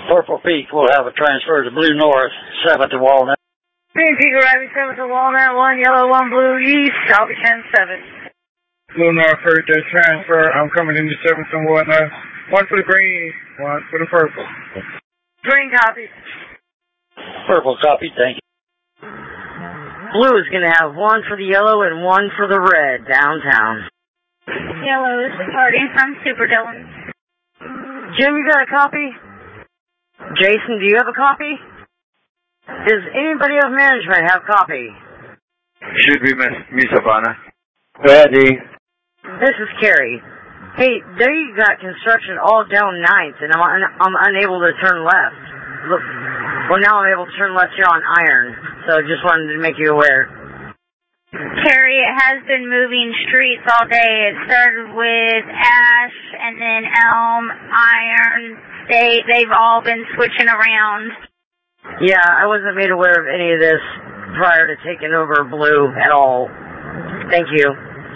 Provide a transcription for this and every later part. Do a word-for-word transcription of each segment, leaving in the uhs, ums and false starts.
Purple Peak will have a transfer to Blue North, seven to Walnut. Green Peak arriving seven to Walnut, one yellow, one blue east, I'll be ten seven. Blue North heard their transfer, I'm coming into seven to Walnut, one for the green, one for the purple. Green copy. Purple copy, thank you. Blue is going to have one for the yellow and one for the red downtown. Yellow is departing from Super Dillon. Jim, you got a copy? Jason, do you have a copy? Does anybody of management have a copy? Should be Miss, Miss Havana. Ready. This is Carrie. Hey, there you got construction all down ninth, and I'm, un- I'm unable to turn left. Look, well, now I'm able to turn left here on Iron, so just wanted to make you aware. Carrie, it has been moving streets all day. It started with Ash, and then Elm, Iron, State. They've all been switching around. Yeah, I wasn't made aware of any of this prior to taking over Blue at all. Thank you.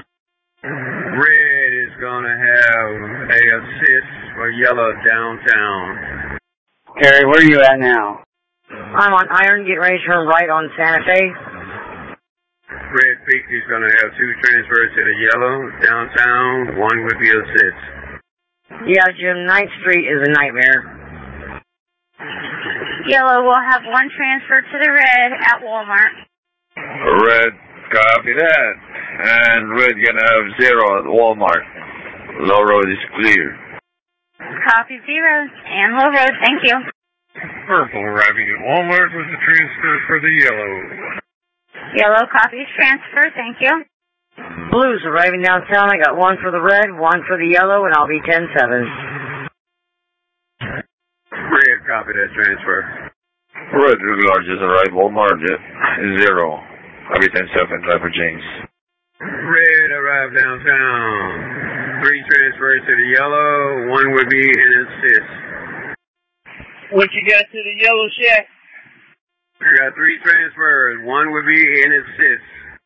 Red is going to have a assist for yellow downtown. Carrie, where are you at now? I'm on Iron, getting ready to turn right on Santa Fe. Red Peak is going to have two transfers to the yellow downtown. One would be assist. Yeah, Jim, ninth Street is a nightmare. Yellow will have one transfer to the red at Walmart. Red, copy that. And red gonna have zero at Walmart. Low road is clear. Copy zero and low road, thank you. Purple arriving at Walmart with the transfer for the yellow. Yellow copies transfer, thank you. Blue's arriving downtown. I got one for the red, one for the yellow, and I'll be ten seven. Red copy that transfer. Red regular just arrived Walmart zero. I'll be ten seven, driver James. Red arrived downtown. Three transfers to the yellow. One would be an assist. What you got to the yellow shack? We got three transfers. One would be an assist.